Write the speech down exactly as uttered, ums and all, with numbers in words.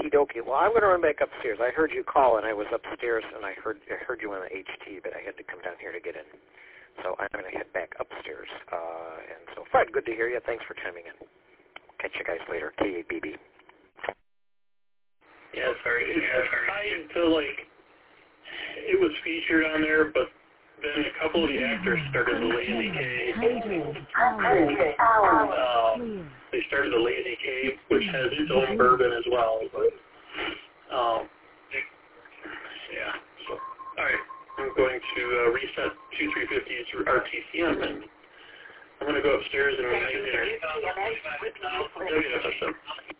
Okie dokie. Well, I'm going to run back upstairs. I heard you call, and I was upstairs, and I heard I heard you on the H T, but I had to come down here to get in. So I'm going to head back upstairs. Uh, and so, Fred, good to hear you. Thanks for chiming in. Catch you guys later. K A B B. Yeah, sorry. It's, I feel like it was featured on there, but then a couple of the actors started the Lazy K. Um, they started the Lazy K, which has its own bourbon as well. But um, yeah. So, all right. I'm going to uh, reset two three fifty to R T C M, and I'm going to go upstairs and we're going to get dinner. W F S M.